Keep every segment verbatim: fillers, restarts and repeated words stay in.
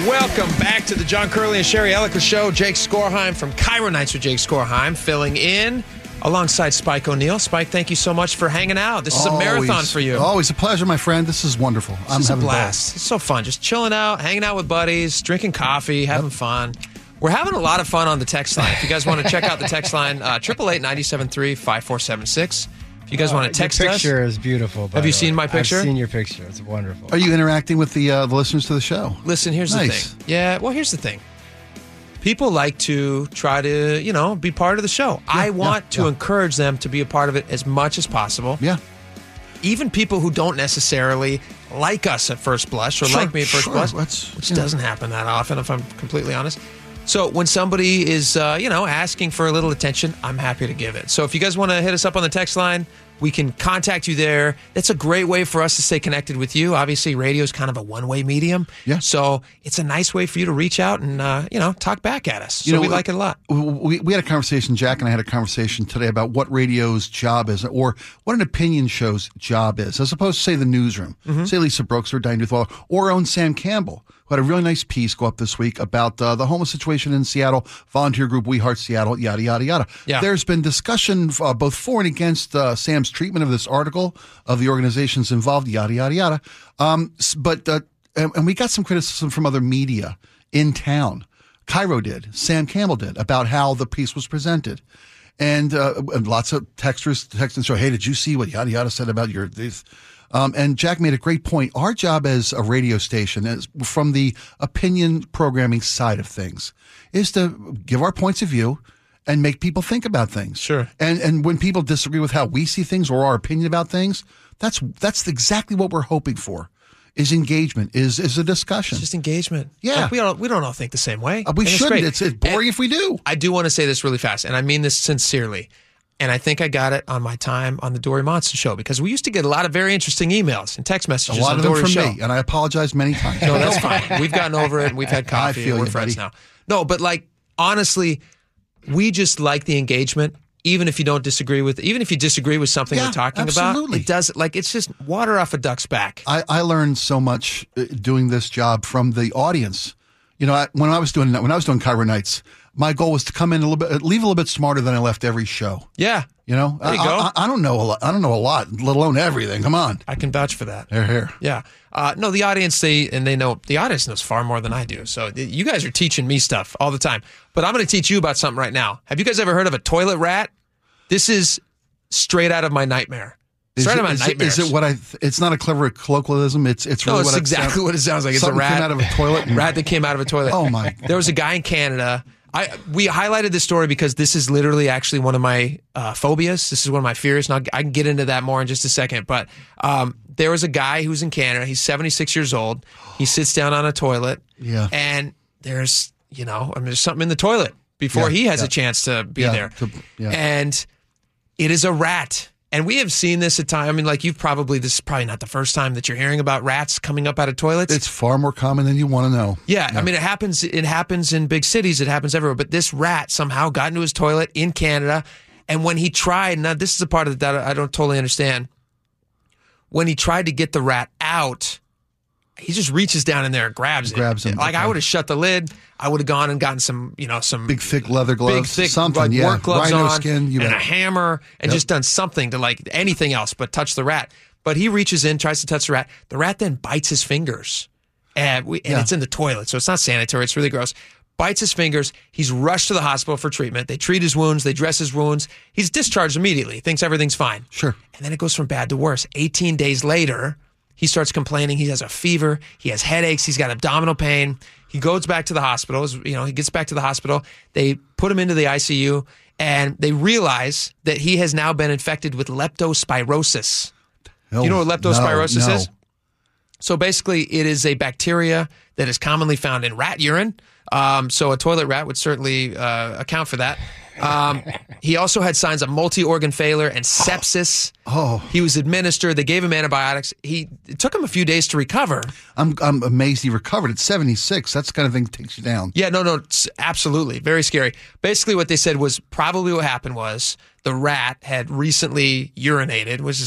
Welcome back to the John Curley and Sherry Ellicott Show. Jake Skorheim from Cairo Nights with Jake Skorheim filling in alongside Spike O'Neill. Spike, thank you so much for hanging out. This is always, a marathon for you. Always a pleasure, my friend. This is wonderful. This I'm is having a blast. It's so fun. Just chilling out, hanging out with buddies, drinking coffee, having yep. fun. We're having a lot of fun on the text line. If you guys want to check out the text line, uh, eight eight eight, nine seven three, five four seven six. If you guys uh, want to text us. Your picture us, is beautiful. Have you seen way. my picture? I've seen your picture. It's wonderful. Are you interacting with the uh, the listeners to the show? Listen, here's nice. the thing. Yeah, well, here's the thing. People like to try to, you know, be part of the show. Yeah, I want yeah, to yeah. encourage them to be a part of it as much as possible. Yeah. Even people who don't necessarily like us at first blush or sure, like me at first sure. blush, That's, which yeah. doesn't happen that often, if I'm completely honest. So when somebody is, uh, you know, asking for a little attention, I'm happy to give it. So if you guys want to hit us up on the text line, we can contact you there. That's a great way for us to stay connected with you. Obviously, radio is kind of a one-way medium. Yeah. So it's a nice way for you to reach out and, uh, you know, talk back at us. So you know, we like it a lot. We, we had a conversation, Jack and I had a conversation today about what radio's job is or what an opinion show's job is, as opposed to, say, the newsroom. Mm-hmm. Say Lisa Brooks or Diane Duthwaller or our own Sam Campbell, who had a really nice piece go up this week about uh, the homeless situation in Seattle, volunteer group We Heart Seattle, yada, yada, yada. Yeah. There's been discussion uh, both for and against uh, Sam's treatment of this article, of the organizations involved, yada, yada, yada. Um, but uh, and, and we got some criticism from other media in town. Cairo did, Sam Campbell did, about how the piece was presented. And, uh, and lots of texters text and show, hey, did you see what yada, yada said about your this? Um, and Jack made a great point. Our job as a radio station, is, from the opinion programming side of things, is to give our points of view and make people think about things. Sure. And and when people disagree with how we see things or our opinion about things, that's that's exactly what we're hoping for. Is engagement, is is a discussion. It's just engagement. Yeah. Like we don't we don't all think the same way. Uh, we and shouldn't. It's, it's, it's boring and if we do. I do want to say this really fast, and I mean this sincerely. And I think I got it on my time on the Dory Monson show, because we used to get a lot of very interesting emails and text messages. A lot on of them Dory's from show. me, and I apologize many times. No, that's fine. We've gotten over it, and we've had coffee, I feel and we're you, friends buddy. now. No, but like, honestly, we just like the engagement, even if you don't disagree with, even if you disagree with something Yeah, we're talking absolutely. about. It does, like, it's just water off a duck's back. I, I learned so much uh, doing this job from the audience. You know, I, when I was doing when I was doing Cairo Nights, my goal was to come in a little bit, leave a little bit smarter than I left every show. Yeah. You know, There you I, go. I, I don't know a lot. I don't know a lot, let alone everything. Come on. I can vouch for that. Here, here. Yeah. Uh, no, the audience, they, and they know, the audience knows far more than I do. So you guys are teaching me stuff all the time. But I'm going to teach you about something right now. Have you guys ever heard of a toilet rat? This is straight out of my nightmare. Is Straight it, out of my is, it, nightmares. is it what I? Th- it's not a clever colloquialism. It's it's really No, it's what exactly it sounds, what it sounds like. It's something a rat came out of a toilet. And, rat that came out of a toilet. Oh my! There was a guy in Canada. I we highlighted this story because this is literally actually one of my uh, phobias. This is one of my fears, and I'll, I can get into that more in just a second. But um, there was a guy who's in Canada. He's seventy-six years old. He sits down on a toilet. Yeah. And there's you know I mean, there's something in the toilet before Yeah, he has yeah. a chance to be Yeah, there. to- yeah. And it is a rat. And we have seen this at times. I mean, like you've probably, this is probably not the first time that you're hearing about rats coming up out of toilets. It's far more common than you want to know. Yeah, I mean, it happens. It happens in big cities. It happens everywhere. But this rat somehow got into his toilet in Canada, and when he tried, now this is the part of that I don't totally understand. When he tried to get the rat out, he just reaches down in there and grabs it. Grabs him, Like okay. I would have shut the lid. I would have gone and gotten some, you know, some Big thick leather gloves, big thick something, like yeah. work gloves Rhino on, skin, you and bet. a hammer, and Yep. just done something to like anything else but touch the rat. But he reaches in, tries to touch the rat. The rat then bites his fingers, and, we, and Yeah. it's in the toilet, so it's not sanitary. It's really gross. Bites his fingers. He's rushed to the hospital for treatment. They treat his wounds. They dress his wounds. He's discharged immediately. Thinks everything's fine. Sure. And then it goes from bad to worse. eighteen days later, he starts complaining. He has a fever. He has headaches. He's got abdominal pain. He goes back to the hospital. You know, he gets back to the hospital. They put him into the I C U, and they realize that he has now been infected with leptospirosis. No, you know what leptospirosis no, no. is? So basically, it is a bacteria that is commonly found in rat urine. Um, so a toilet rat would certainly uh, account for that. Um, he also had signs of multi-organ failure and sepsis. Oh. He was administered. They gave him antibiotics. He it took him a few days to recover. I'm I'm amazed he recovered at seventy-six. That's the kind of thing that takes you down. Yeah, no, no, it's absolutely. Very scary. Basically, what they said was probably what happened was the rat had recently urinated, which is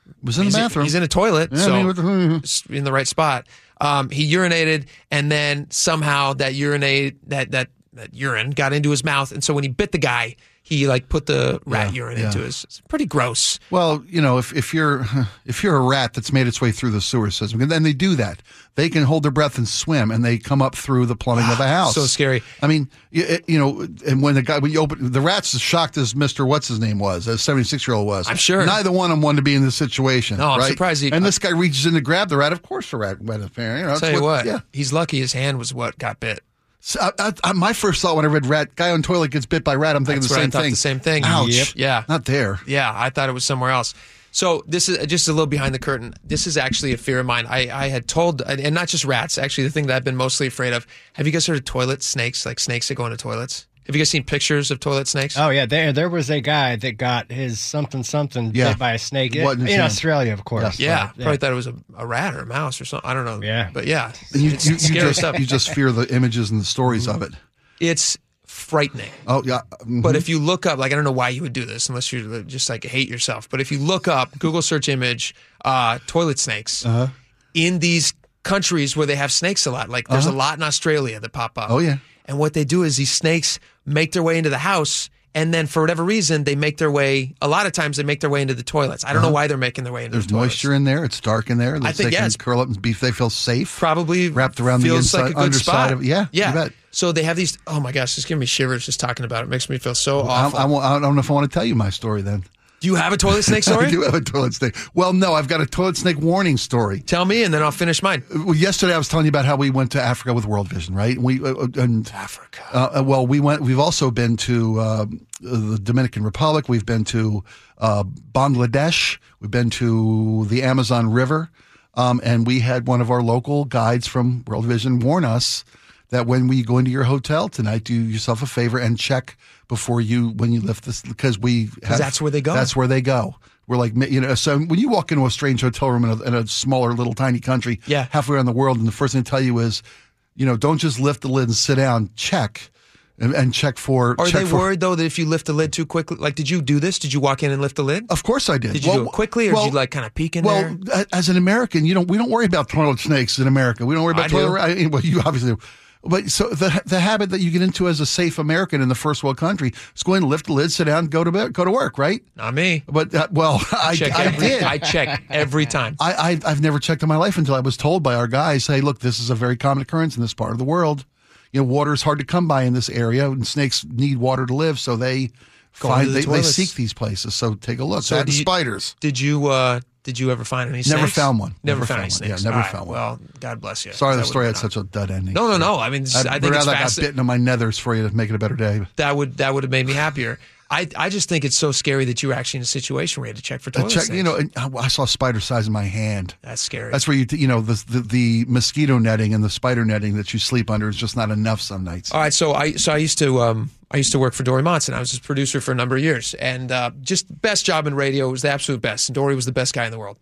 Was in he's the bathroom. he's in a toilet, Yeah, so I mean, what the- it's in the right spot. Um, he urinated, and then somehow that urinate that that that urine got into his mouth, and so when he bit the guy, he like put the rat Yeah, urine yeah. into his. It's pretty gross. Well, you know, if, if you're if you're a rat that's made its way through the sewer system, and then they do that, they can hold their breath and swim, and they come up through the plumbing of a house. So scary. I mean, you, you know, and when the guy when you open the rat's as shocked as Mister What's his name was, as seventy six year old was. I'm sure. Neither one of them wanted to be in this situation. No, I'm right? surprised he- And this guy reaches in to grab the rat. Of course, the rat went up there. You know, I'll that's tell you what, Yeah. he's lucky his hand was what got bit. So I, I, I, my first thought when I read rat guy on toilet gets bit by rat, I'm thinking That's the what I same thought, thing. the same thing. Ouch. Yep. Yeah. Not there. Yeah, I thought it was somewhere else. So this is just a little behind the curtain. This is actually a fear of mine. I, I had told, and not just rats, actually the thing that I've been mostly afraid of. Have you guys heard of toilet snakes, like snakes that go into toilets? Have you guys seen pictures of toilet snakes? Oh yeah, there there was a guy that got his something something Yeah. bit by a snake What in in, his hand? Australia, of course. Yeah, But, probably thought it was a, a rat or a mouse or something. I don't know. Yeah. But yeah, And you, it's you, you scary just stuff. you just fear the images and the stories of it. It's frightening. Oh yeah. Mhm. But if you look up, like, I don't know why you would do this unless you just like hate yourself. But if you look up, Google search image, uh, toilet snakes Uh-huh. in these countries where they have snakes a lot, like there's a lot in Australia that pop up. Oh, yeah. And what they do is these snakes make their way into the house. And then for whatever reason, they make their way, a lot of times they make their way into the toilets. I don't know why they're making their way into There's the toilets. moisture in there. It's dark in there. I think, they yeah, can it's- curl up and beef. They feel safe. Probably Wrapped around the feels inside- like a good underside spot. of- yeah, yeah. you bet. So they have these. Oh my gosh, it's giving me shivers just talking about it. It makes me feel so I, awful. I, won't- I don't know if I want to tell you my story then. Do you have a toilet snake story? I do have a toilet snake. Well, no, I've got a toilet snake warning story. Tell me, and then I'll finish mine. Well, yesterday I was telling you about how we went to Africa with World Vision, right? We uh, and Africa. Uh, well, we went. We've also been to uh, the Dominican Republic. We've been to uh, Bangladesh. We've been to the Amazon River, um, and we had one of our local guides from World Vision warn us that when we go into your hotel tonight, do yourself a favor and check before you when you lift this because we have, that's where they go. That's where they go. We're like, you know, so when you walk into a strange hotel room in a, in a smaller, little, tiny country, Yeah. halfway around the world, and the first thing they tell you is, you know, don't just lift the lid and sit down. Check, and, and check for. Are check they for, worried though that if you lift the lid too quickly, like did you do this? Did you walk in and lift the lid? Of course, I did. Did you do it quickly, or well, did you like kind of peek in well, there? a- as an American, you don't. We don't worry about toilet snakes in America. We don't worry about I toilet. do. I mean, well, you obviously do. But so the the habit that you get into as a safe American in the first world country is going to lift the lid, sit down, go to bed, go to work, right? Not me. But uh, well, I, Check I every, did. I check every time. I, I I've never checked in my life until I was told by our guys, "Hey, look, this is a very common occurrence in this part of the world. You know, water is hard to come by in this area, and snakes need water to live, so they Go find into the they, they toilets. seek these places. So take a look. So That and do you- spiders. Did you uh did you ever find any snakes? Never found one. Never, Never found, found any one. snakes. Yeah, never All right, found one. Well, God bless you. Sorry, That the story had would've been such a dud ending. No, no, no. I mean, this- I'd I think it's rather I got fascinating. bitten on my nethers for you to make it a better day. That would that would have made me happier. I I just think it's so scary that you were actually in a situation where you had to check for I toilet checked, snakes. you know, and I I saw a spider size in my hand. That's scary. That's where you, you know, the, the the mosquito netting and the spider netting that you sleep under is just not enough some nights. All right, so I so I used to um I used to work for Dory Monson. I was his producer for a number of years, and uh, just best job in radio. It was the absolute best. And Dory was the best guy in the world.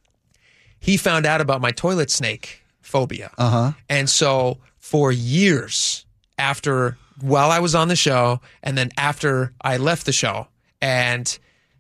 He found out about my toilet snake phobia, Uh-huh. and so for years after, while I was on the show, and then after I left the show, and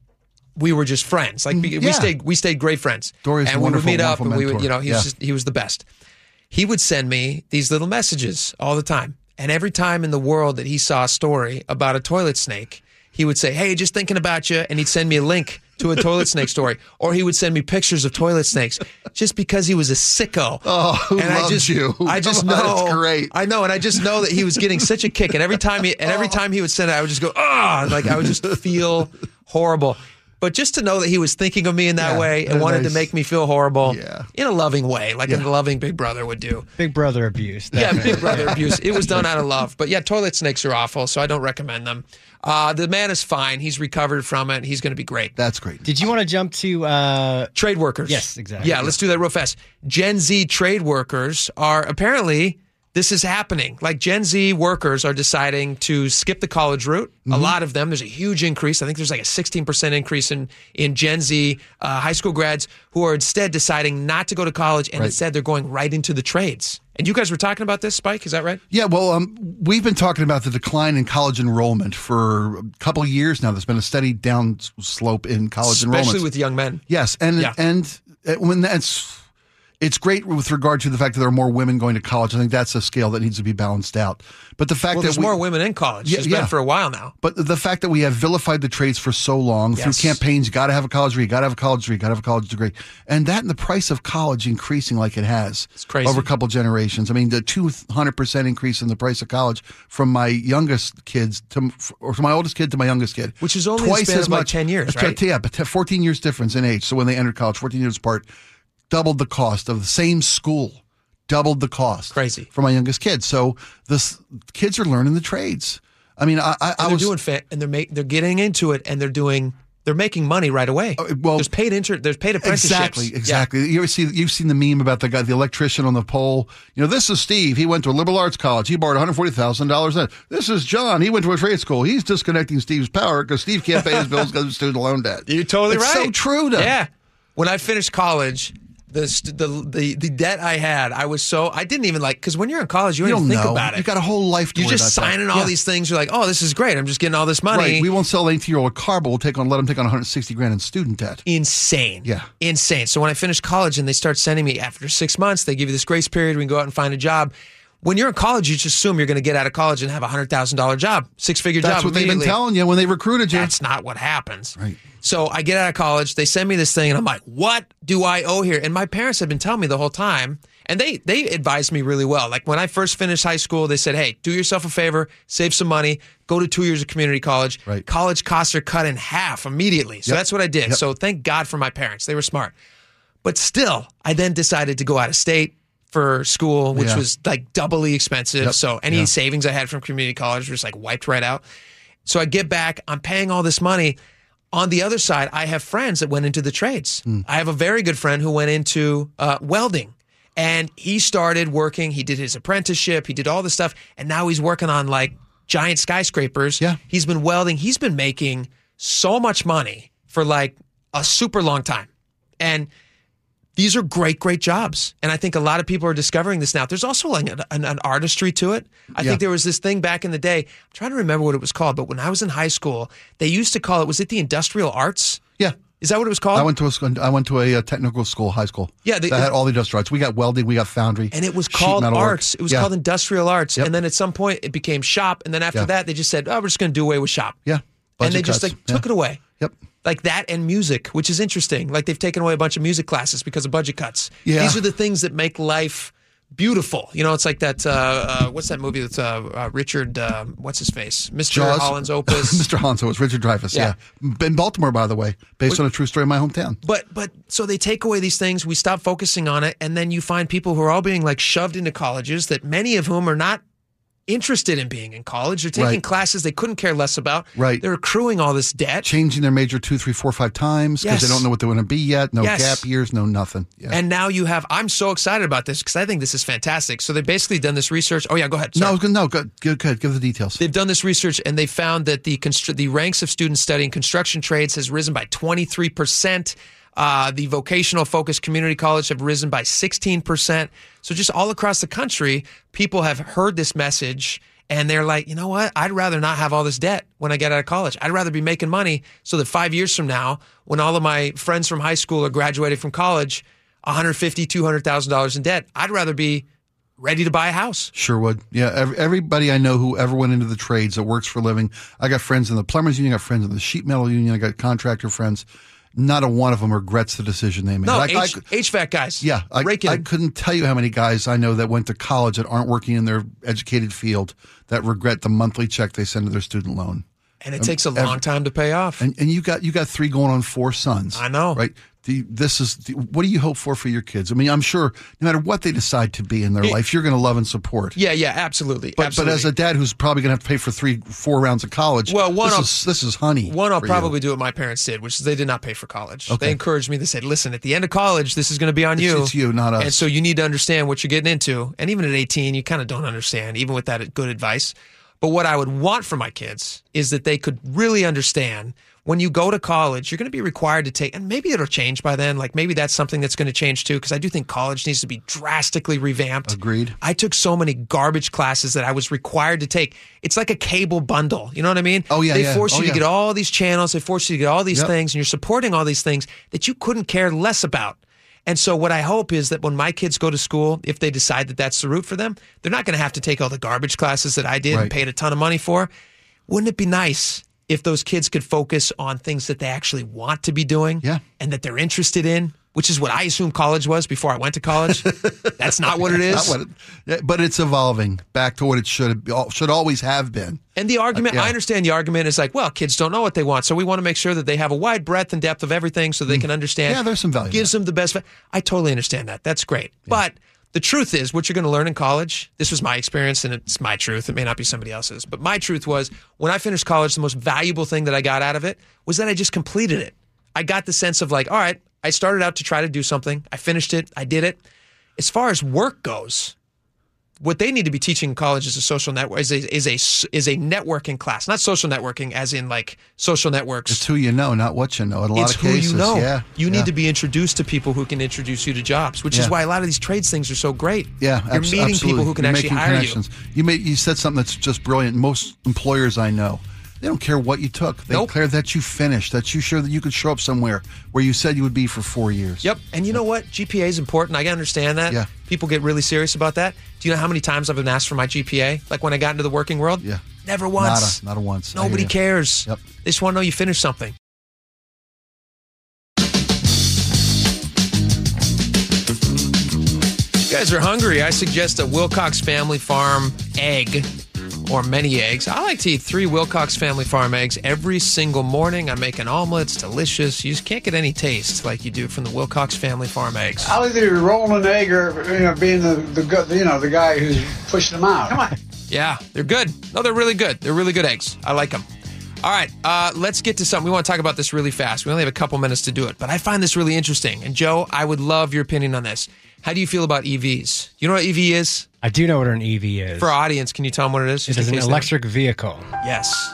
we were just friends. Like we, we Yeah. stayed, we stayed great friends. Dory's a and we would wonderful, meet up, and wonderful we would, mentor. you know, he Yeah. was just, he was the best. He would send me these little messages all the time, and every time in the world that he saw a story about a toilet snake, he would say, "Hey, just thinking about you," and he'd send me a link to a toilet snake story, or he would send me pictures of toilet snakes, just because he was a sicko. Oh, who and I loves just, you? I just Come on, know, that's great. I know, and I just know that he was getting such a kick, and every time he, and every time he would send it, I would just go, ah, like I would just feel horrible. But just to know that he was thinking of me in that Yeah, way and that's wanted nice. to make me feel horrible Yeah. in a loving way, like Yeah. a loving big brother would do. Big brother abuse. Yeah, definitely. big brother abuse. It was done out of love. But yeah, toilet snakes are awful, so I don't recommend them. Uh, the man is fine. He's recovered from it. He's going to be great. That's great. Did you want to jump to? Uh, Trade workers. Yes, exactly. Yeah, let's do that real fast. Gen Z trade workers are apparently this is happening. Like Gen Z workers are deciding to skip the college route. Mm-hmm. A lot of them, there's a huge increase. I think there's like a sixteen percent increase in, in Gen Z uh, high school grads who are instead deciding not to go to college and right. instead they're going right into the trades. And you guys were talking about this, Spike, is that right? Yeah, well, um, we've been talking about the decline in college enrollment for a couple of years now. There's been a steady down slope in college enrollment. Especially with young men. Yes, and yeah. and when that's... It's great with regard to the fact that there are more women going to college. I think that's a scale that needs to be balanced out. But the fact well, that there's we, more women in college. Yeah, There's yeah. been for a while now. But the fact that we have vilified the trades for so long yes. through campaigns, you got to have a college degree, you got to have a college degree, you got to have a college degree, and that and the price of college increasing like it has it's crazy. over a couple generations. I mean, the two hundred percent increase in the price of college from my youngest kids to or from my oldest kid to my youngest kid, which is only twice a span as of like much. ten years, right? Yeah, but fourteen years difference in age. So when they entered college, fourteen years apart. Doubled the cost of the same school, doubled the cost. Crazy for my youngest kid. So this kids are learning the trades. I mean, I, I, and I they're was doing fa- and they're make, they're getting into it, and they're doing they're making money right away. Uh, well, there's paid inter there's paid apprenticeships. Exactly, exactly. Yeah. You ever see you've seen the meme about the guy, the electrician on the pole. You know, this is Steve. He went to a liberal arts college. He borrowed one hundred forty thousand dollars. This is John. He went to a trade school. He's disconnecting Steve's power because Steve can't pay his bills because of student loan debt. You're totally it's right. So true, though. Yeah. When I finished college. The, the the the debt I had, I was so I didn't even like because when you're in college, you, you don't don't think know. about it. You got a whole life to You're worry just about signing that. all yeah. these things. You're like, oh, this is great. I'm just getting all this money. Right. We won't sell an eighteen year old car, but we'll take on let them take on one hundred sixty grand in student debt. Insane. Yeah. Insane. So when I finished college and they start sending me after six months, they give you this grace period. We can go out and find a job. When you're in college, you just assume you're going to get out of college and have a hundred thousand dollar job, six figure job. That's what they've been telling you when they recruited you. That's not what happens. Right. So I get out of college, they send me this thing, and I'm like, what do I owe here? And my parents had been telling me the whole time, and they they advised me really well. Like when I first finished high school, they said, hey, do yourself a favor, save some money, go to two years of community college. Right. College costs are cut in half immediately. So Yep. that's what I did. Yep. So thank God for my parents. They were smart. But still, I then decided to go out of state for school, which Yeah. was like doubly expensive. Yep. So any Yeah. savings I had from community college was like wiped right out. So I get back, I'm paying all this money. On the other side, I have friends that went into the trades. Mm. I have a very good friend who went into uh, welding, and he started working. He did his apprenticeship. He did all this stuff, and now he's working on like giant skyscrapers. Yeah. He's been welding. He's been making so much money for like a super long time. And these are great, great jobs. And I think a lot of people are discovering this now. There's also like an, an, an artistry to it. I Yeah. think there was this thing back in the day. I'm trying to remember what it was called, but when I was in high school, they used to call it, was it the industrial arts? Yeah. Is that what it was called? I went to a school, I went to a, uh technical school, high school. Yeah, they- that had all the industrial arts. We got welding, we got foundry, and it was sheet called metal work. arts. It was Yeah. called industrial arts. Yep. And then at some point it became shop. And then after Yeah. that, they just said, oh, we're just going to do away with shop. Yeah, and budget they just cuts. like took Yeah. it away. Yep. Like that and music, which is interesting. Like they've taken away a bunch of music classes because of budget cuts. Yeah. These are the things that make life beautiful. You know, it's like that, uh, uh, what's that movie that's uh, uh, Richard, uh, what's his face? Mister Jaws. Holland's Opus. Mister Hanzo, it's Richard Dreyfuss. Yeah. Yeah. In Baltimore, by the way, based on a true story in my hometown. But but so they take away these things, we stop focusing on it, and then you find people who are all being like shoved into colleges that many of whom are not interested in being in college. They're taking Right. classes they couldn't care less about. Right. They're accruing all this debt. Changing their major two, three, four, five times because Yes. they don't know what they want to be yet. No Yes. gap years, no nothing. Yeah. And now you have, I'm so excited about this because I think this is fantastic. So they've basically done this research. Oh, yeah, go ahead. no, I Sorry. was gonna, no, good, good, good. Give the details. They've done this research and they found that the constr- the ranks of students studying construction trades has risen by twenty-three percent. Uh, the vocational focused community college have risen by sixteen percent. So just all across the country, people have heard this message and they're like, you know what? I'd rather not have all this debt when I get out of college. I'd rather be making money so that five years from now, when all of my friends from high school are graduating from college, one hundred fifty thousand dollars, two hundred thousand dollars in debt, I'd rather be ready to buy a house. Sure would. Yeah, ev- everybody I know who ever went into the trades that works for a living. I got friends in the plumbers union, I got friends in the sheet metal union, I got contractor friends. Not a one of them regrets the decision they made. No, Like, I- H- HVAC guys. Yeah, I, Rake it I in. couldn't tell you how many guys I know that went to college that aren't working in their educated field that regret the monthly check they send to their student loan. And it takes a long time to pay off. And, and you got you got three going on four sons. I know. Right? The, this is the, what do you hope for for your kids? I mean, I'm sure no matter what they decide to be in their It, life, you're going to love and support. Yeah, yeah, absolutely. But, absolutely. but as a dad who's probably going to have to pay for three, four rounds of college, well, one this, I'll, is, this is honey. One I'll for probably you. do what my parents did, which is they did not pay for college. Okay. They encouraged me. They said, listen, at the end of college, this is going to be on It's, you. it's you, not us. And so you need to understand what you're getting into. And even at eighteen, you kind of don't understand, even with that good advice. But what I would want for my kids is that they could really understand when you go to college, you're going to be required to take, and maybe it'll change by then. Like maybe that's something that's going to change too, because I do think college needs to be drastically revamped. Agreed. I took so many garbage classes that I was required to take. It's like a cable bundle. You know what I mean? Oh, yeah, They yeah. force Oh, you to yeah. get all these channels. They force you to get all these Yep. things, and you're supporting all these things that you couldn't care less about. And so what I hope is that when my kids go to school, if they decide that that's the route for them, they're not going to have to take all the garbage classes that I did Right. and paid a ton of money for. Wouldn't it be nice if those kids could focus on things that they actually want to be doing Yeah. and that they're interested in, which is what I assumed college was before I went to college? That's not what it is. Not what it, yeah, but it's evolving back to what it should should always have been. And the argument, Uh, yeah. I understand the argument is like, well, kids don't know what they want, so we want to make sure that they have a wide breadth and depth of everything so they can understand. Yeah, there's some value in Gives them the best. va- I totally understand that. That's great. But the truth is, what you're going to learn in college, this was my experience, and it's my truth. It may not be somebody else's. But my truth was, when I finished college, the most valuable thing that I got out of it was that I just completed it. I got the sense of like, all right, I started out to try to do something. I finished it. I did it. As far as work goes, what they need to be teaching in college is a social network is a is a is a networking class, not social networking as in like social networks. It's who you know, not what you know. In a lot It's of who cases, you know. yeah, you yeah. need to be introduced to people who can introduce you to jobs, which is Yeah. why a lot of these trades things are so great. Yeah, you're abs- meeting absolutely. people who can You're actually making hire connections. You. Made, you said something that's just brilliant. Most employers I know, they don't care what you took. They Nope. care that you finished, that you sure that you could show up somewhere where you said you would be for four years. Yep. And you know what? G P A is important. I understand that. Yeah. People get really serious about that. Do you know how many times I've been asked for my G P A? Like when I got into the working world? Yeah. Never once. Not a, not a once. I Nobody hear you. cares. Yep. They just want to know you finished something. You guys are hungry. I suggest a Wilcox Family Farm egg or many eggs. I like to eat three Wilcox Family Farm eggs every single morning. I make an omelet. It's delicious. You just can't get any taste like you do from the Wilcox Family Farm eggs. I'll either roll an egg or, you know, being the, the gu- you know the guy who's pushing them out. Come on. Yeah, they're good. No, they're really good. They're really good eggs. I like them. All right, uh, let's get to something. We want to talk about this really fast. We only have a couple minutes to do it, but I find this really interesting. And Joe, I would love your opinion on this. How do you feel about E Vs? You know what E V is? I do know what an E V is. For our audience, can you tell them what it is? It Just is in an case they don't- electric vehicle. Yes.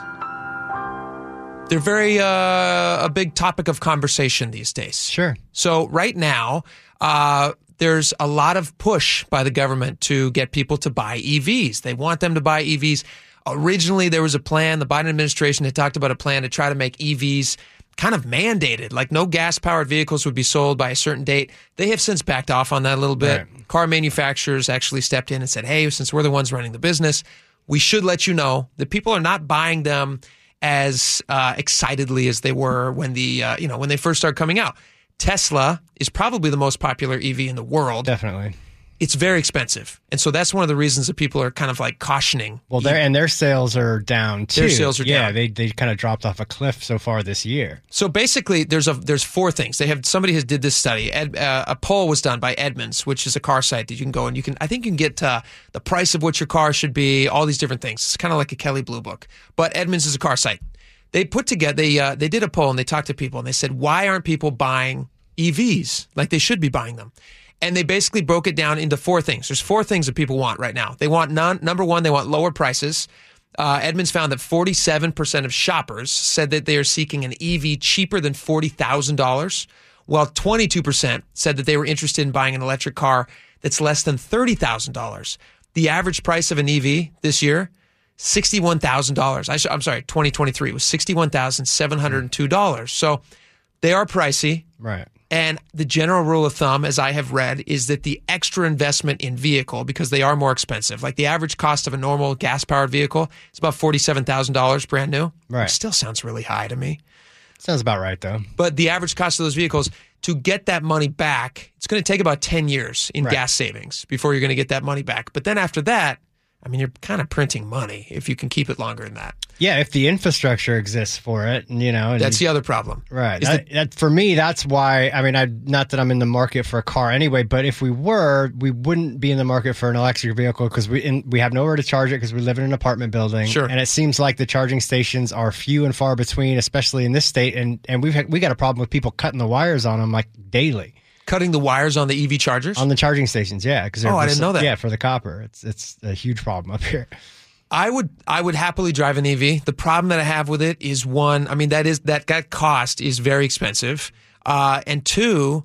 They're very uh, a big topic of conversation these days. Sure. So right now, uh, there's a lot of push by the government to get people to buy E Vs. They want them to buy E Vs. Originally, there was a plan. The Biden administration had talked about a plan to try to make E Vs kind of mandated, like no gas-powered vehicles would be sold by a certain date. They have since backed off on that a little bit. Right. Car manufacturers actually stepped in and said, hey, since we're the ones running the business, we should let you know that people are not buying them as uh, excitedly as they were when the uh, you know when they first started coming out. Tesla is probably the most popular E V in the world. Definitely. It's very expensive. And so that's one of the reasons that people are kind of like cautioning. Well, their and their sales are down too. Their sales are yeah, down. they they kind of dropped off a cliff so far this year. So basically, there's a there's four things. They have somebody has did this study. Ed, uh, a poll was done by Edmunds, which is a car site that you can go and you can. I think you can get uh, the price of what your car should be. All these different things. It's kind of like a Kelley Blue Book, but Edmunds is a car site. They put together. They uh, they did a poll and they talked to people and they said, why aren't people buying E Vs like they should be buying them? And they basically broke it down into four things. There's four things that people want right now. They want none. Number one, they want lower prices. Uh, Edmunds found that forty-seven percent of shoppers said that they are seeking an E V cheaper than forty thousand dollars, while twenty-two percent said that they were interested in buying an electric car that's less than thirty thousand dollars. The average price of an E V this year, sixty-one thousand dollars. I sh- I'm sorry, twenty twenty-three was sixty-one thousand seven hundred two dollars. So they are pricey. Right. And the general rule of thumb, as I have read, is that the extra investment in vehicle, because they are more expensive, like the average cost of a normal gas-powered vehicle is about forty-seven thousand dollars brand new. Right. Which still sounds really high to me. Sounds about right though. But the average cost of those vehicles, to get that money back, it's going to take about ten years in Right. gas savings before you're going to get that money back. But then after that, I mean, you're kind of printing money if you can keep it longer than that. Yeah, if the infrastructure exists for it, and, you know. And that's the other problem. Right. Is That, that- that, for me, that's why, I mean, I not that I'm in the market for a car anyway, but if we were, we wouldn't be in the market for an electric vehicle because we in, we have nowhere to charge it because we live in an apartment building. Sure. And it seems like the charging stations are few and far between, especially in this state. And, and we've had, we got a problem with people cutting the wires on them like daily. Cutting the wires on the E V chargers? On the charging stations, yeah. Cause Oh, I just- didn't know that. Yeah, for the copper. It's it's a huge problem up here. I would I would happily drive an E V. The problem that I have with it is, one, I mean, that is that that cost is very expensive. Uh, and two,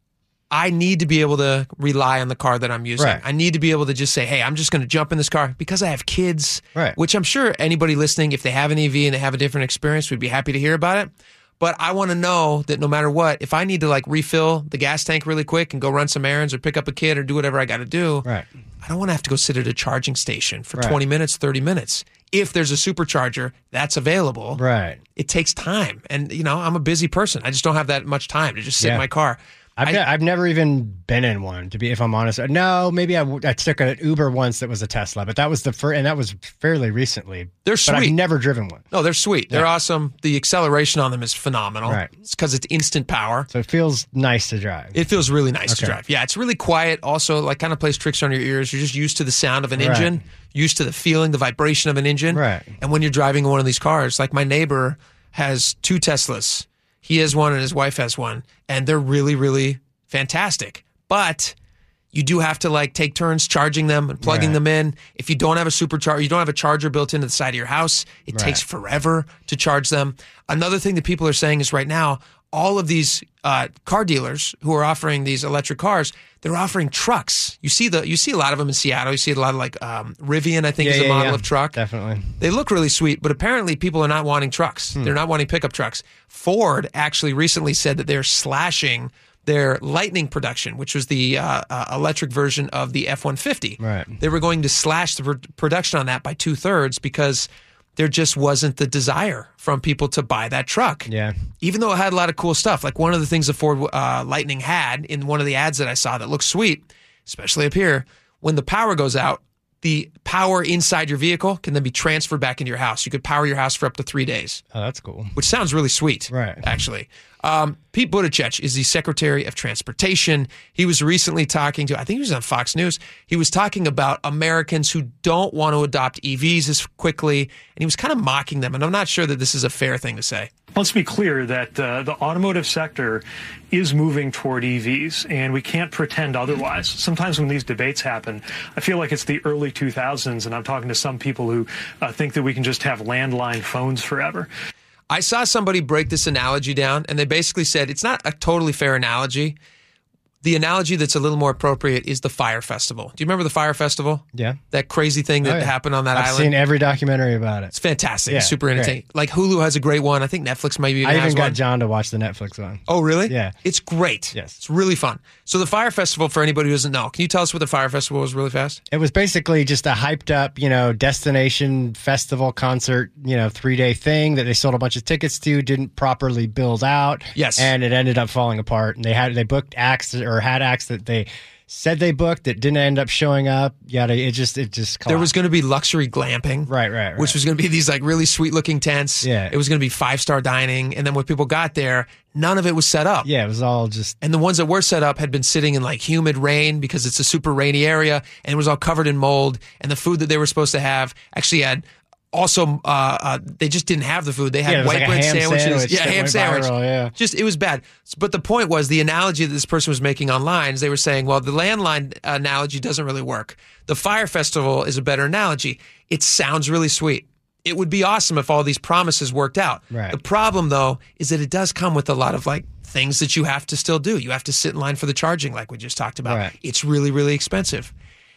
I need to be able to rely on the car that I'm using. Right. I need to be able to just say, hey, I'm just going to jump in this car because I have kids, Right. which I'm sure anybody listening, if they have an E V and they have a different experience, would be happy to hear about it. But I want to know that no matter what, if I need to like refill the gas tank really quick and go run some errands or pick up a kid or do whatever I got to do, Right. I don't want to have to go sit at a charging station for Right. twenty minutes, thirty minutes. If there's a supercharger that's available, Right. it takes time. And, you know, I'm a busy person. I just don't have that much time to just sit Yeah. in my car. I've, I- ne- I've never even been in one, to be, if I'm honest. No, maybe I, w- I took an Uber once that was a Tesla, but that was the first, and that was fairly recently. They're But I've sweet. never driven one. No, they're sweet. They're Yeah. awesome. The acceleration on them is phenomenal. Right. It's because it's instant power. So it feels nice to drive. It feels really nice to Okay. drive. Yeah, it's really quiet. Also, like kind of plays tricks on your ears. You're just used to the sound of an Right. engine, used to the feeling, the vibration of an engine. Right. And when you're driving one of these cars, like my neighbor has two Teslas. He has one and his wife has one, and they're really, really fantastic. But you do have to like take turns charging them and plugging Right. them in. If you don't have a supercharger, you don't have a charger built into the side of your house, it Right. takes forever to charge them. Another thing that people are saying is right now, all of these uh, car dealers who are offering these electric cars, they're offering trucks. You see the you see a lot of them in Seattle. You see a lot of like um, Rivian, I think, Yeah, is a yeah, model yeah. of truck. Definitely. They look really sweet, but apparently people are not wanting trucks. Hmm. They're not wanting pickup trucks. Ford actually recently said that they're slashing their Lightning production, which was the uh, uh, electric version of the F one fifty. Right. They were going to slash the pr- production on that by two thirds because there just wasn't the desire from people to buy that truck. Yeah. Even though it had a lot of cool stuff. Like one of the things the Ford uh, Lightning had in one of the ads that I saw that looks sweet, especially up here, when the power goes out, the power inside your vehicle can then be transferred back into your house. You could power your house for up to three days, Oh, that's cool. which sounds really sweet, Right. actually. Um, Pete Buttigieg is the Secretary of Transportation. He was recently talking to, I think he was on Fox News. He was talking about Americans who don't want to adopt E Vs as quickly, and he was kind of mocking them. And I'm not sure that this is a fair thing to say. Let's be clear that uh, the automotive sector is moving toward E Vs, and we can't pretend otherwise. Sometimes when these debates happen, I feel like it's the early two thousands, and I'm talking to some people who uh, think that we can just have landline phones forever. I saw somebody break this analogy down, and they basically said it's not a totally fair analogy. The analogy that's a little more appropriate is the Fire Festival. Do you remember the Fire Festival? Yeah. That crazy thing that Oh, yeah. happened on that I've island? seen every documentary about it. It's fantastic. Yeah, It's super entertaining. great. Like Hulu has a great one. I think Netflix maybe even I has even got one. John to watch the Netflix one. Oh, really? Yeah. It's great. Yes. It's really fun. So the Fire Festival, for anybody who doesn't know, can you tell us what the Fire Festival was really fast? It was basically just a hyped up, you know, destination festival concert, you know, three day thing that they sold a bunch of tickets to, didn't properly build out. Yes. And it ended up falling apart. And they had, they booked acts or had acts that they said they booked that didn't end up showing up. Yada. It just, it just collapsed. There was going to be luxury glamping. Right, right, right. Which was going to be these like really sweet looking tents. Yeah. It was going to be five star dining. And then when people got there, none of it was set up. Yeah, it was all just. And the ones that were set up had been sitting in like humid rain because it's a super rainy area and it was all covered in mold. And the food that they were supposed to have actually had also, uh, uh, they just didn't have the food. They Yeah, had it was white like a bread ham sandwiches. sandwich yeah, that ham went sandwich. viral, yeah. Just, it was bad. But the point was the analogy that this person was making online is they were saying, well, the landline analogy doesn't really work. The Fire Festival is a better analogy. It sounds really sweet. It would be awesome if all these promises worked out. Right. The problem, though, is that it does come with a lot of like things that you have to still do. You have to sit in line for the charging, like we just talked about. Right. It's really, really expensive.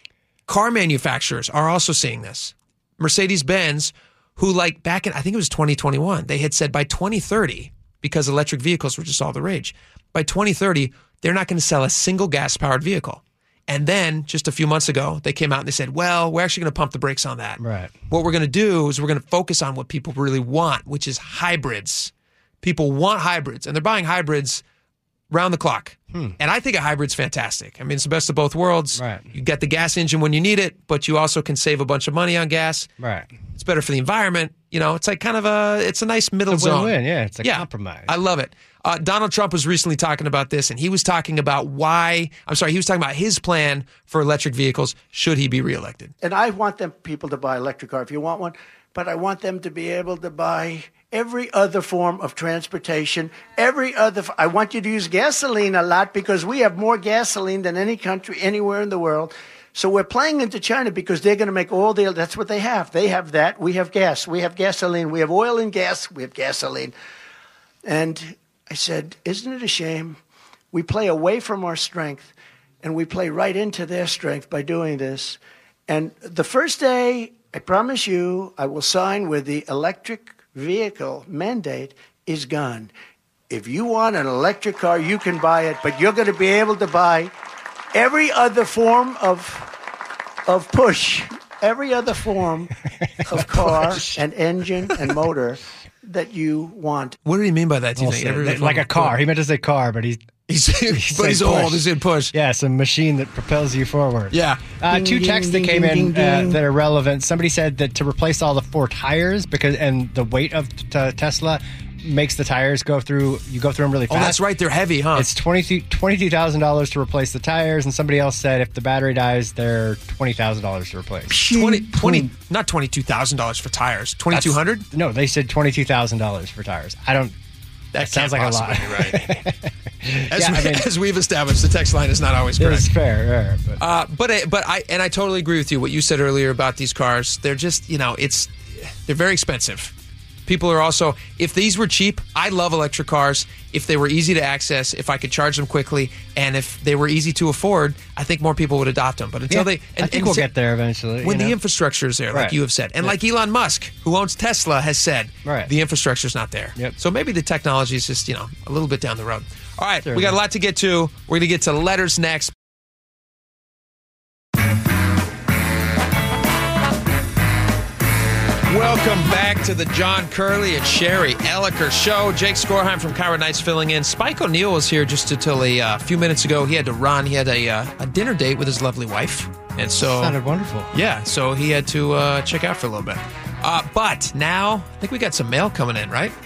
Car manufacturers are also seeing this. Mercedes-Benz, who like back in, I think it was twenty twenty-one, they had said by twenty thirty, because electric vehicles were just all the rage, by twenty thirty, they're not going to sell a single gas-powered vehicle. And then just a few months ago, they came out and they said, well, we're actually going to pump the brakes on that. Right. What we're going to do is we're going to focus on what people really want, which is hybrids. People want hybrids, and they're buying hybrids round the clock. Hmm. And I think a hybrid's fantastic. I mean, it's the best of both worlds. Right. You get the gas engine when you need it, but you also can save a bunch of money on gas. Right. It's better for the environment. You know, it's like kind of a, it's a nice middle It's a zone. win-win, yeah, it's a compromise. I love it. Uh, Donald Trump was recently talking about this, and he was talking about why, I'm sorry, he was talking about his plan for electric vehicles should he be reelected. And I want them people to buy an electric car if you want one, but I want them to be able to buy every other form of transportation, every other. I want you to use gasoline a lot because we have more gasoline than any country anywhere in the world. So we're playing into China because they're going to make all the, that's what they have. They have that. We have gas. We have gasoline. We have oil and gas. We have gasoline. And I said, isn't it a shame? We play away from our strength and we play right into their strength by doing this. And the first day, I promise you, I will sign where the electric vehicle mandate is gone. If you want an electric car, you can buy it, but you're going to be able to buy every other form of of push, every other form of car and engine and motor that you want. What did he mean by that, do you Well think? said. Every- like a car. He meant to say car, but he's He's, he but he's said old. push. He's in push. Yeah, it's a machine that propels you forward. Yeah. Uh, Ding, two ding, texts that ding, came ding, in ding, uh, ding. that are relevant. Somebody said that to replace all the four tires because and the weight of t- Tesla makes the tires go through. You go through them really Oh, fast. that's right. They're heavy, huh? It's twenty-two thousand dollars to replace the tires, and somebody else said if the battery dies, they're twenty thousand dollars to replace. twenty, twenty, not twenty-two thousand dollars for tires. twenty-two hundred dollars? No, they said twenty-two thousand dollars for tires. I don't. That sounds can't like a lot. possibly be right. As, Yeah, we, I mean- as we've established, the text line is not always correct. It's fair, fair, but Uh, but I- but I and I totally agree with you. What you said earlier about these cars, they're just you know it's they're very expensive. People are also if these were cheap, I love electric cars. If they were easy to access, if I could charge them quickly, and if they were easy to afford, I think more people would adopt them. But until yeah, they, and, I think and we'll sa- get there eventually. when you the know? infrastructure is there, like Right. you have said, and Yeah. like Elon Musk, who owns Tesla, has said, Right. the infrastructure is not there. Yep. So maybe the technology is just you know a little bit down the road. All right, we Certainly. got a lot to get to. We're going to get to letters next. Welcome back to the John Curley and Sherry Elliker Show. Jake Skorheim from Kyra Knights filling in. Spike O'Neill was here just until a uh, few minutes ago. He had to run. He had a, uh, a dinner date with his lovely wife. And so, sounded wonderful. yeah, so he had to uh, check out for a little bit. Uh, but now, I think we got some mail coming in, right?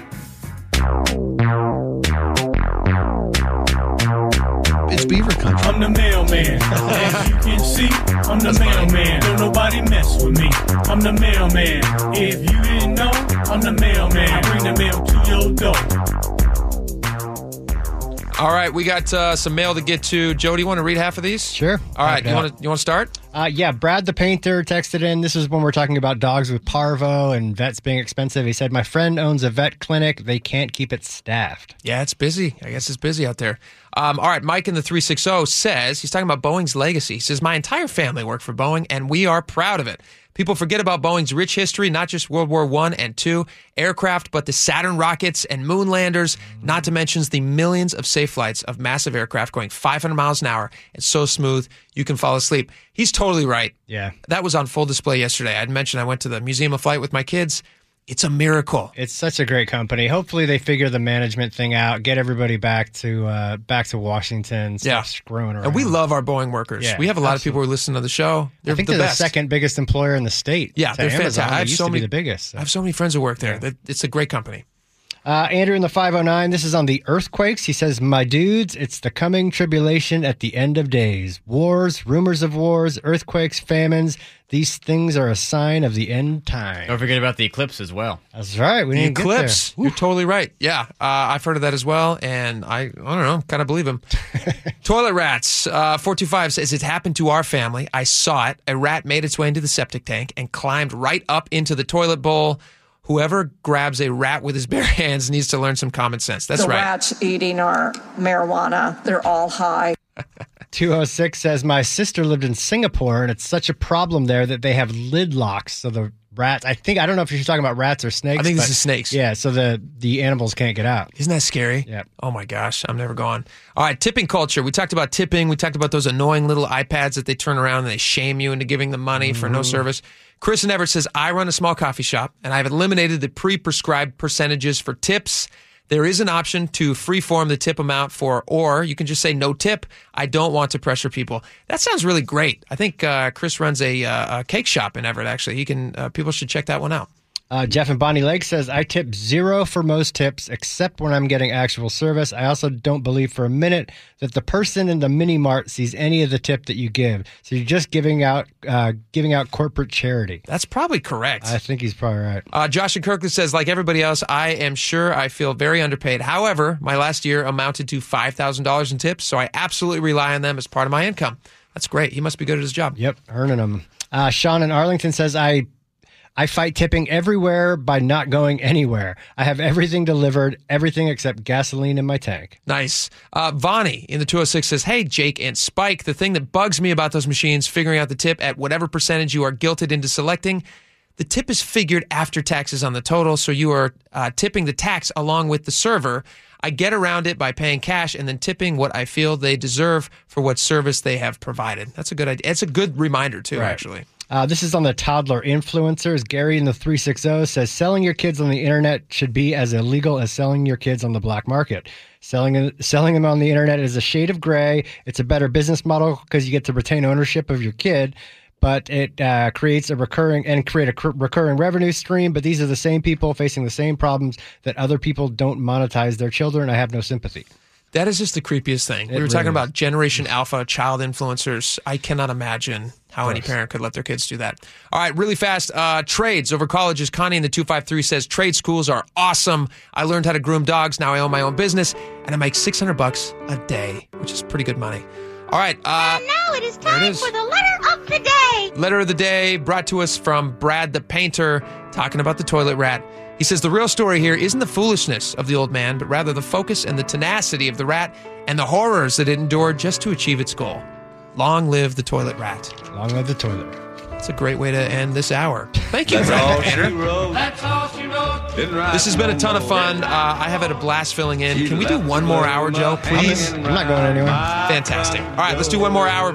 It's Beaver Country. I'm the mailman. As you can see, I'm the mailman. Don't nobody mess with me. I'm the mailman. If you didn't know, I'm the mailman. I bring the mail to your door. All right, we got uh, some mail to get to. Joe, do you want to read half of these? Sure. All right, Okay. you want to you want to start? Uh, yeah, Brad the painter texted in. This is when we're talking about dogs with parvo and vets being expensive. He said, my friend owns a vet clinic. They can't keep it staffed. Yeah, it's busy. I guess it's busy out there. Um, all right, Mike in the three sixty says, he's talking about Boeing's legacy. He says, my entire family worked for Boeing, and we are proud of it. People forget about Boeing's rich history, not just World War One and Two aircraft, but the Saturn rockets and moon landers, not to mention the millions of safe flights of massive aircraft going five hundred miles an hour and so smooth you can fall asleep. He's totally right. Yeah. That was on full display yesterday. I'd mentioned I went to the Museum of Flight with my kids. It's a miracle. It's such a great company. Hopefully they figure the management thing out, get everybody back to uh, back to Washington, stop Yeah. screwing around. And we love our Boeing workers. Yeah, we have a lot absolutely. of people who listen to the show. They're I think the they're best. the second biggest employer in the state. Yeah, to they're Amazon. fantastic. I They have used so to many be the biggest. so. I have so many friends who work there. That It's a great company. Uh, Andrew in the five oh nine, this is on the earthquakes. He says, my dudes, it's the coming tribulation at the end of days. Wars, rumors of wars, earthquakes, famines. These things are a sign of the end time. Don't forget about the eclipse as well. That's right. We The didn't eclipse. get there. You're totally right. Yeah, uh, I've heard of that as well, and I, I don't know, kind of believe him. Toilet rats. Uh, four two five says, it happened to our family. I saw it. A rat made its way into the septic tank and climbed right up into the toilet bowl. Whoever grabs a rat with his bare hands needs to learn some common sense. That's the right. rats eating our marijuana. They're all high. two oh six says, my sister lived in Singapore, and it's such a problem there that they have lid locks. So the rats, I think, I don't know if you're talking about rats or snakes. I think this but- is snakes. Yeah, so the, the animals can't get out. Isn't that scary? Yep. Oh my gosh, I'm never gone. All right, tipping culture. We talked about tipping. We talked about those annoying little iPads that they turn around and they shame you into giving them money for no service. Chris in Everett says, I run a small coffee shop and I've eliminated the pre-prescribed percentages for tips. There is an option to freeform the tip amount for, or you can just say no tip. I don't want to pressure people. That sounds really great. I think uh, Chris runs a, uh, a cake shop in Everett, actually. He can. Uh, people should check that one out. Uh, Jeff in Bonnie Lake says, I tip zero for most tips, except when I'm getting actual service. I also don't believe for a minute that the person in the mini mart sees any of the tip that you give. So you're just giving out uh, giving out corporate charity. That's probably correct. I think he's probably right. Uh, Josh in Kirkland says, like everybody else, I am sure I feel very underpaid. However, my last year amounted to five thousand dollars in tips, so I absolutely rely on them as part of my income. That's great. He must be good at his job. Yep, earning them. Uh, Sean in Arlington says, I... I fight tipping everywhere by not going anywhere. I have everything delivered, everything except gasoline in my tank. Nice. Uh, Vonnie in the two oh six says, hey, Jake and Spike, the thing that bugs me about those machines, figuring out the tip at whatever percentage you are guilted into selecting, the tip is figured after taxes on the total, so you are uh, tipping the tax along with the server. I get around it by paying cash and then tipping what I feel they deserve for what service they have provided. That's a good idea. It's a good reminder, too, right. actually. Uh, this is on the toddler influencers. Gary in the three sixty says, selling your kids on the internet should be as illegal as selling your kids on the black market. Selling selling them on the internet is a shade of gray. It's a better business model because you get to retain ownership of your kid, but it uh, creates a recurring and create a cr- recurring revenue stream. But these are the same people facing the same problems that other people don't monetize their children. I have no sympathy. That is just the creepiest thing. It we were really talking is. about Generation Alpha child influencers. I cannot imagine how any parent could let their kids do that. All right, really fast. Uh, trades over colleges. Connie in the two five three says, trade schools are awesome. I learned how to groom dogs. Now I own my own business, and I make six hundred bucks a day, which is pretty good money. All right. Uh, and now it is there it time is. for the letter of the day. Letter of the day brought to us from Brad the Painter, talking about the toilet rat. He says, the real story here isn't the foolishness of the old man, but rather the focus and the tenacity of the rat and the horrors that it endured just to achieve its goal. Long live the toilet rat. Long live the toilet. That's a great way to end this hour. Thank you, Brad the Painter. That's all she wrote. This has been a ton of fun. Uh, I have had a blast filling in. Can we do one more hour, Joe, please? I'm not going anywhere. Fantastic. All right, let's do one more hour.